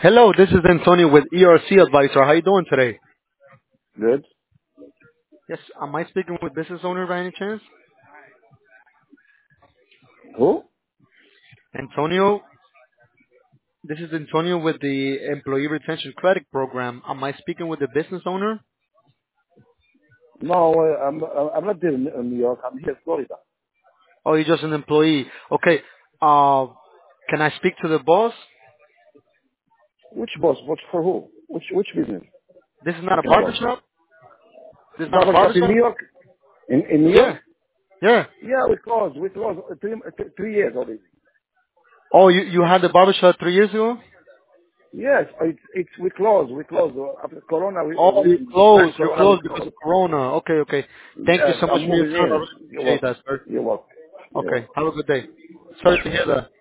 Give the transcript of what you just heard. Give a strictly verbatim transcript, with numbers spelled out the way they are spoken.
Hello, this is Antonio with E R C Advisor. How you doing today? Good. Yes, am I speaking with business owner by any chance? Who? Antonio, this is Antonio with the Employee Retention Credit Program. Am I speaking with the business owner? No, uh, I'm I'm not there in in New York. I'm here in Florida. Oh, you're just an employee. Okay. Uh, can I speak to the boss? Which boss? What for who? Which which business? This is not a Talking about barbershop? This is not a barbershop in New barbershop? York. In in New York? Yeah. Yeah. Yeah, we closed. We closed uh, three uh, th- three years already. Oh, you, you had the barbershop three years ago? Yes, it's it's we closed. We closed Uh, after Corona. We, Oh, we you during closed. You Corona we closed because closed. of Corona. Okay, okay. Thank you Yes, so much I'm for your moving time. I in. really You're appreciate welcome. that, sir. You're welcome. You're Okay. welcome. Have a good day. Sorry to hear that.